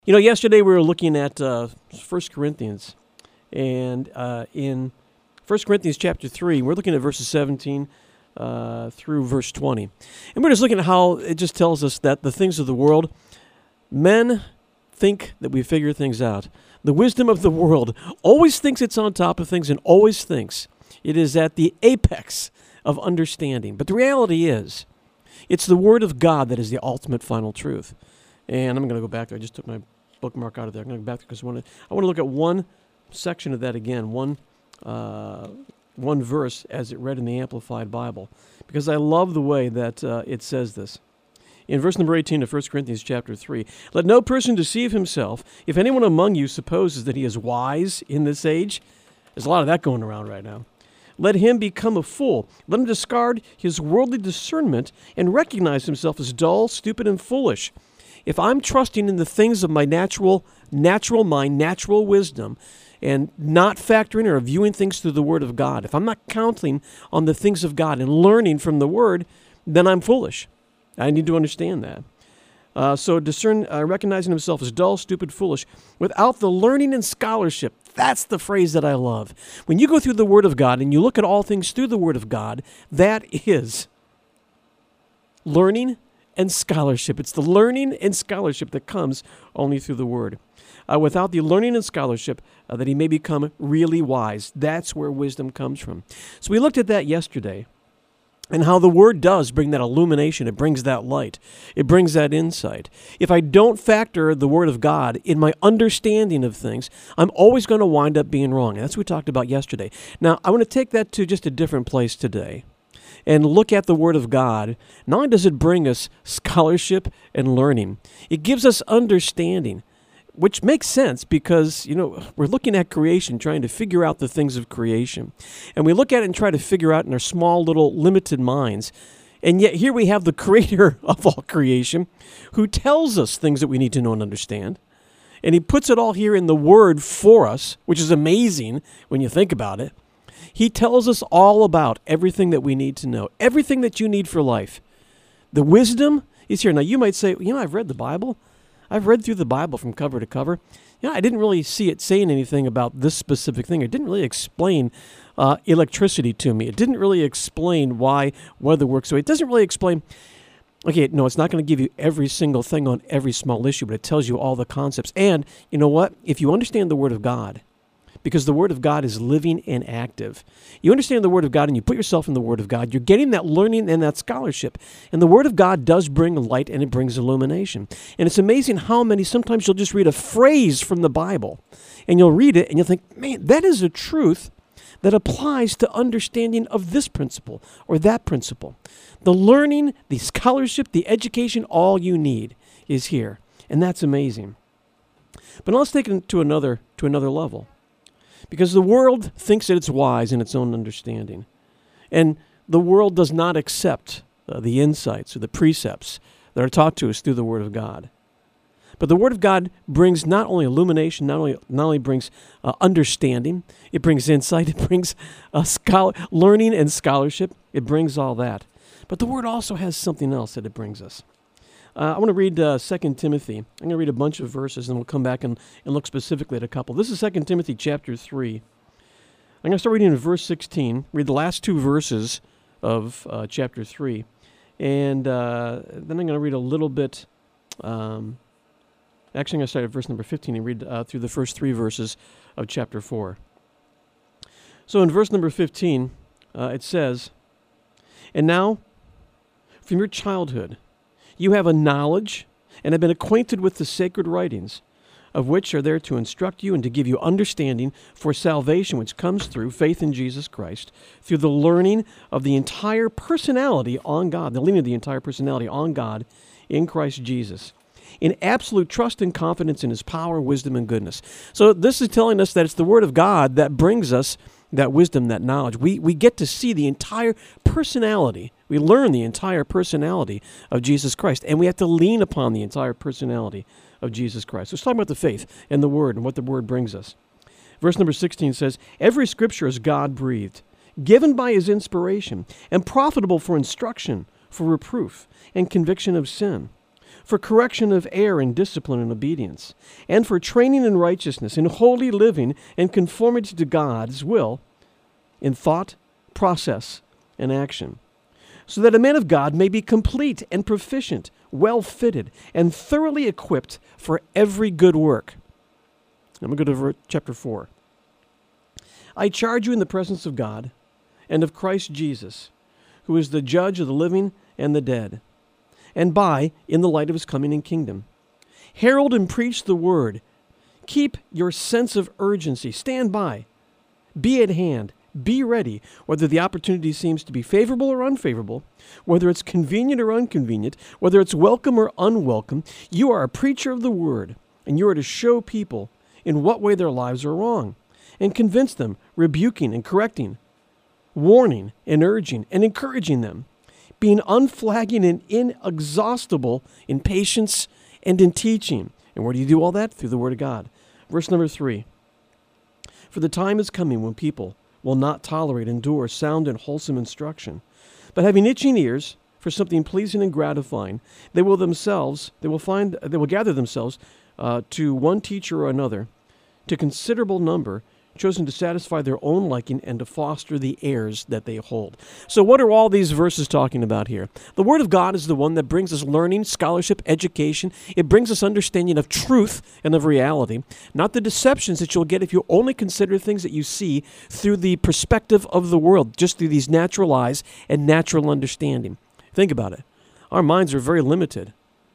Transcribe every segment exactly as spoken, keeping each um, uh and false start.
You know, yesterday we were looking at uh, First Corinthians, and uh, in First Corinthians chapter three, we're looking at verses seventeen uh, through verse twenty. And we're just looking at how it just tells us that the things of the world, men think that we figure things out. The wisdom of the world always thinks it's on top of things and always thinks it is at the apex of understanding. But the reality is, it's the Word of God that is the ultimate final truth. And I'm going to go back there. I just took my bookmark out of there. I'm going to go back there because I want to, I want to look at one section of that again, one uh, one verse as it read in the Amplified Bible, because I love the way that uh, it says this. In verse number eighteen of First Corinthians chapter three, "Let no person deceive himself. If anyone among you supposes that he is wise in this age," there's a lot of that going around right now, "let him become a fool. Let him discard his worldly discernment and recognize himself as dull, stupid, and foolish." If I'm trusting in the things of my natural natural mind, natural wisdom, and not factoring or viewing things through the Word of God, if I'm not counting on the things of God and learning from the Word, then I'm foolish. I need to understand that. Uh, so discern, uh, recognizing himself as dull, stupid, foolish, without the learning and scholarship. That's the phrase that I love. When you go through the Word of God and you look at all things through the Word of God, that is learning and scholarship. It's the learning and scholarship that comes only through the Word. Uh, without the learning and scholarship, uh, that he may become really wise. That's where wisdom comes from. So we looked at that yesterday, and how the Word does bring that illumination. It brings that light. It brings that insight. If I don't factor the Word of God in my understanding of things, I'm always going to wind up being wrong. And that's what we talked about yesterday. Now, I want to take that to just a different place today and look at the Word of God. Not only does it bring us scholarship and learning, it gives us understanding, which makes sense because, you know, we're looking at creation, trying to figure out the things of creation. And we look at it and try to figure out in our small, little, limited minds. And yet here we have the creator of all creation who tells us things that we need to know and understand. And he puts it all here in the Word for us, which is amazing when you think about it. He tells us all about everything that we need to know, everything that you need for life. The wisdom is here. Now, you might say, you know, I've read the Bible. I've read through the Bible from cover to cover. You know, I didn't really see it saying anything about this specific thing. It didn't really explain uh, electricity to me. It didn't really explain why weather works. So it doesn't really explain. Okay, no, it's not going to give you every single thing on every small issue, but it tells you all the concepts. And you know what? If you understand the Word of God, because the Word of God is living and active. You understand the Word of God and you put yourself in the Word of God, you're getting that learning and that scholarship. And the Word of God does bring light and it brings illumination. And it's amazing how many, sometimes you'll just read a phrase from the Bible and you'll read it and you'll think, man, that is a truth that applies to understanding of this principle or that principle. The learning, the scholarship, the education, all you need is here. And that's amazing. But now let's take it to another, to another level. Because the world thinks that it's wise in its own understanding. And the world does not accept uh, the insights or the precepts that are taught to us through the Word of God. But the Word of God brings not only illumination, not only not only brings uh, understanding, it brings insight, it brings uh, scholar, learning and scholarship, it brings all that. But the Word also has something else that it brings us. Uh, I want to read uh, Second Timothy. I'm going to read a bunch of verses, and we'll come back and, and look specifically at a couple. This is Second Timothy chapter three. I'm going to start reading in verse sixteen, read the last two verses of uh, chapter three, and uh, then I'm going to read a little bit. Um, actually, I'm going to start at verse number fifteen and read uh, through the first three verses of chapter four. So in verse number fifteen, uh, it says, "And now, from your childhood, you have a knowledge and have been acquainted with the sacred writings, of which are there to instruct you and to give you understanding for salvation which comes through faith in Jesus Christ, through the learning of the entire personality on God, the leaning of the entire personality on God in Christ Jesus, in absolute trust and confidence in His power, wisdom, and goodness." So this is telling us that it's the Word of God that brings us that wisdom, that knowledge. We we get to see the entire personality. We learn the entire personality of Jesus Christ, and we have to lean upon the entire personality of Jesus Christ. So let's talk about the faith and the Word and what the Word brings us. Verse number sixteen says, "Every Scripture is God-breathed, given by His inspiration, and profitable for instruction, for reproof, and conviction of sin, for correction of error in discipline and obedience, and for training in righteousness, in holy living, and conformity to God's will in thought, process, and action, so that a man of God may be complete and proficient, well-fitted, and thoroughly equipped for every good work. I'm going to go to ver- chapter four. I charge you in the presence of God and of Christ Jesus, who is the judge of the living and the dead, and by, in the light of his coming and kingdom. Herald and preach the word. Keep your sense of urgency. Stand by. Be at hand. Be ready, whether the opportunity seems to be favorable or unfavorable, whether it's convenient or inconvenient, whether it's welcome or unwelcome. You are a preacher of the word, and you are to show people in what way their lives are wrong, and convince them, rebuking and correcting, warning and urging and encouraging them, being unflagging and inexhaustible in patience and in teaching. And where do you do all that? Through the Word of God. Verse number three. For the time is coming when people will not tolerate, endure sound and wholesome instruction, but having itching ears for something pleasing and gratifying, they will themselves, they will find, they will gather themselves uh, to one teacher or another, to considerable number, chosen to satisfy their own liking and to foster the errors that they hold. So what are all these verses talking about here? The Word of God is the one that brings us learning, scholarship, education. It brings us understanding of truth and of reality, not the deceptions that you'll get if you only consider things that you see through the perspective of the world, just through these natural eyes and natural understanding. Think about it. Our minds are very limited.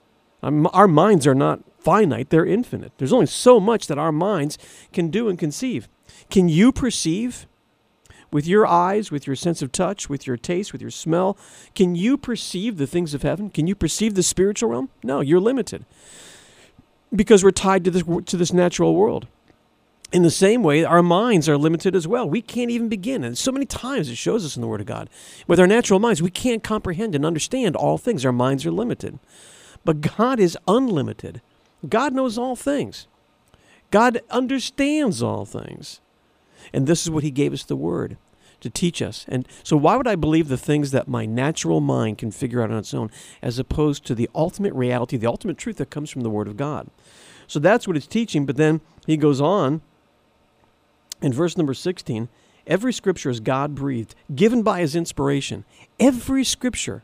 Our minds are not finite, they're infinite. There's only so much that our minds can do and conceive. Can you perceive with your eyes, with your sense of touch, with your taste, with your smell? Can you perceive the things of heaven? Can you perceive the spiritual realm? No, you're limited because we're tied to this, to this natural world. In the same way, our minds are limited as well. We can't even begin. And so many times it shows us in the Word of God. With our natural minds, we can't comprehend and understand all things. Our minds are limited. But God is unlimited. God knows all things. God understands all things. And this is what he gave us the Word, to teach us. And so why would I believe the things that my natural mind can figure out on its own, as opposed to the ultimate reality, the ultimate truth that comes from the Word of God? So that's what it's teaching. But then he goes on in verse number sixteen, every Scripture is God-breathed, given by his inspiration. Every Scripture.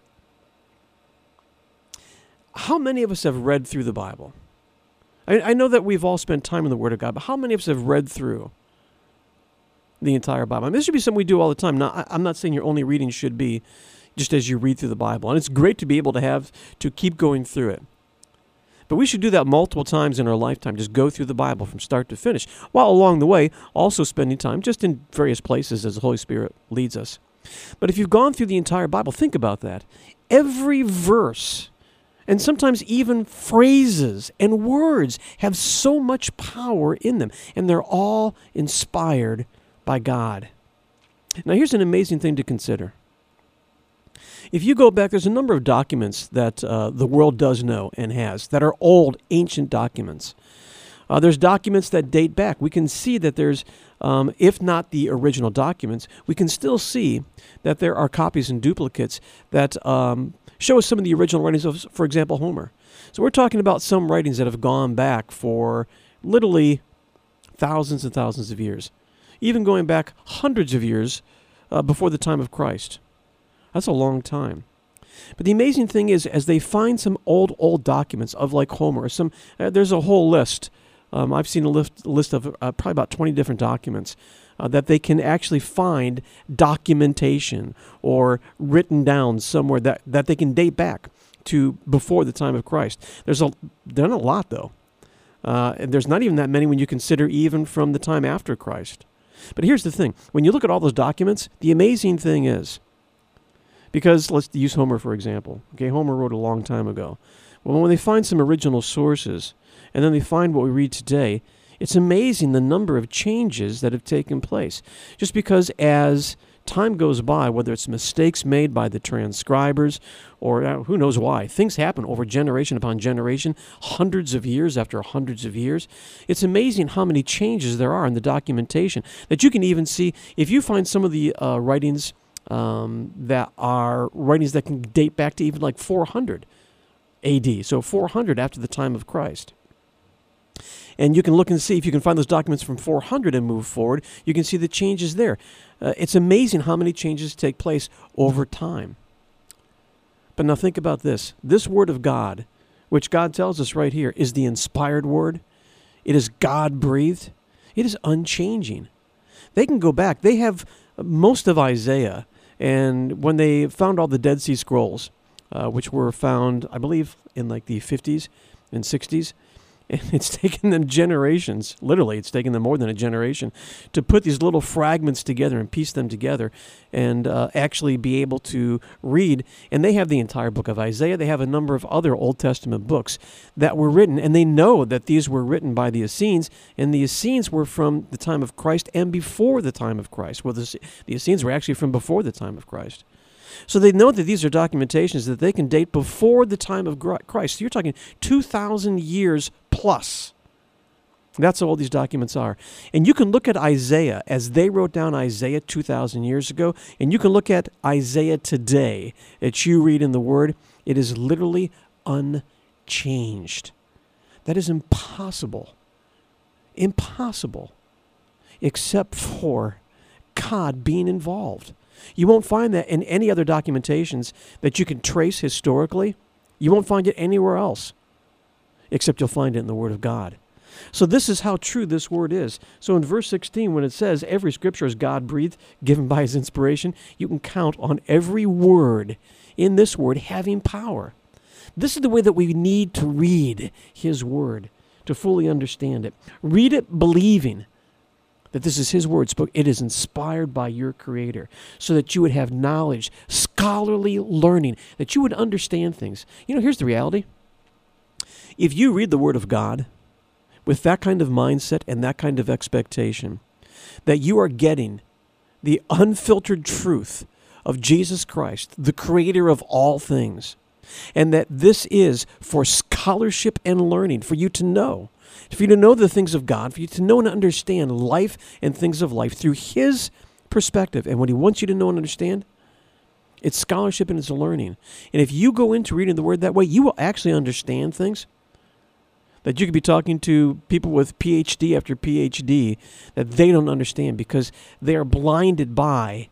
How many of us have read through the Bible? I, I know that we've all spent time in the Word of God, but how many of us have read through the entire Bible? I mean, this should be something we do all the time. Now, I, I'm not saying your only reading should be just as you read through the Bible. And it's great to be able to have, to keep going through it. But we should do that multiple times in our lifetime, just go through the Bible from start to finish, while along the way also spending time just in various places as the Holy Spirit leads us. But if you've gone through the entire Bible, think about that. Every verse, and sometimes even phrases and words, have so much power in them, and they're all inspired by God. Now, here's an amazing thing to consider. If you go back, there's a number of documents that uh, the world does know and has that are old, ancient documents. Uh, there's documents that date back. We can see that there's, um, if not the original documents, we can still see that there are copies and duplicates that um, show us some of the original writings of, for example, Homer. So we're talking about some writings that have gone back for literally thousands and thousands of years, even going back hundreds of years uh, before the time of Christ. That's a long time. But the amazing thing is, as they find some old, old documents of like Homer, some uh, there's a whole list. Um, I've seen a list, list of uh, probably about twenty different documents uh, that they can actually find documentation or written down somewhere that, that they can date back to before the time of Christ. There's a, they're not a lot, though. Uh, and there's not even that many when you consider even from the time after Christ. But here's the thing. When you look at all those documents, the amazing thing is, because let's use Homer for example. Okay, Homer wrote a long time ago. Well, when they find some original sources, and then they find what we read today, it's amazing the number of changes that have taken place. Just because as time goes by, whether it's mistakes made by the transcribers or uh, who knows why, things happen over generation upon generation, hundreds of years after hundreds of years. It's amazing how many changes there are in the documentation that you can even see if you find some of the uh, writings Um, that are writings that can date back to even like four hundred. A D, so four hundred after the time of Christ. And you can look and see if you can find those documents from four hundred and move forward. You can see the changes there. Uh, it's amazing how many changes take place over time. But now think about this. This Word of God, which God tells us right here, is the inspired Word. It is God-breathed. It is unchanging. They can go back. They have most of Isaiah, and when they found all the Dead Sea Scrolls, uh, which were found, I believe, in like the fifties and sixties, and it's taken them generations, literally, it's taken them more than a generation, to put these little fragments together and piece them together and uh, actually be able to read. And they have the entire book of Isaiah. They have a number of other Old Testament books that were written, and they know that these were written by the Essenes, and the Essenes were from the time of Christ and before the time of Christ. Well, the, the Essenes were actually from before the time of Christ. So they know that these are documentations that they can date before the time of Christ. So you're talking two thousand years plus. That's how old these documents are. And you can look at Isaiah as they wrote down Isaiah two thousand years ago, and you can look at Isaiah today that you read in the Word. It is literally unchanged. That is impossible. Impossible. Except for God being involved. You won't find that in any other documentations that you can trace historically. You won't find it anywhere else, except you'll find it in the Word of God. So this is how true this Word is. So in verse sixteen, when it says every Scripture is God-breathed, given by His inspiration, you can count on every word in this Word having power. This is the way that we need to read His Word to fully understand it. Read it believing that this is His Word spoke. It is inspired by your Creator, so that you would have knowledge, scholarly learning, that you would understand things. You know, here's the reality. If you read the Word of God with that kind of mindset and that kind of expectation, that you are getting the unfiltered truth of Jesus Christ, the Creator of all things, and that this is for scholarship and learning, for you to know, for you to know the things of God, for you to know and understand life and things of life through His perspective. And what He wants you to know and understand, it's scholarship and it's learning. And if you go into reading the Word that way, you will actually understand things that you could be talking to people with P H D after P H D that they don't understand because they are blinded by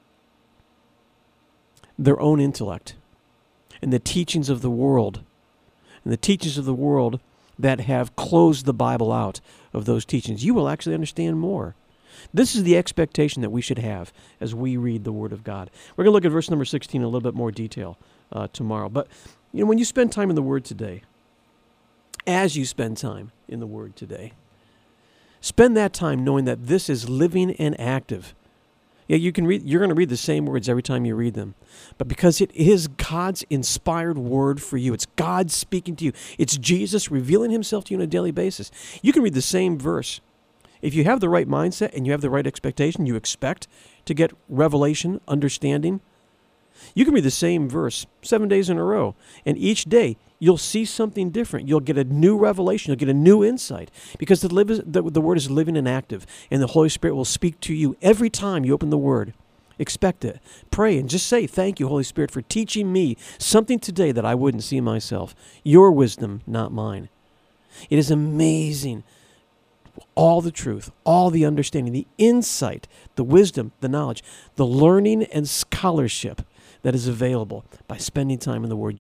their own intellect and the teachings of the world, and the teachings of the world that have closed the Bible out of those teachings. You will actually understand more. This is the expectation that we should have as we read the Word of God. We're going to look at verse number sixteen in a little bit more detail uh, tomorrow. But you know, when you spend time in the Word today, as you spend time in the Word today, spend that time knowing that this is living and active. Yeah, you can read. You're going to read the same words every time you read them. But because it is God's inspired Word for you, it's God speaking to you, it's Jesus revealing Himself to you on a daily basis. You can read the same verse. If you have the right mindset and you have the right expectation, you expect to get revelation, understanding. You can read the same verse seven days in a row, and each day you'll see something different. You'll get a new revelation. You'll get a new insight because the, live is, the, the Word is living and active, and the Holy Spirit will speak to you every time you open the Word. Expect it. Pray and just say, thank you, Holy Spirit, for teaching me something today that I wouldn't see myself. Your wisdom, not mine. It is amazing. All the truth, all the understanding, the insight, the wisdom, the knowledge, the learning and scholarship that is available by spending time in the Word.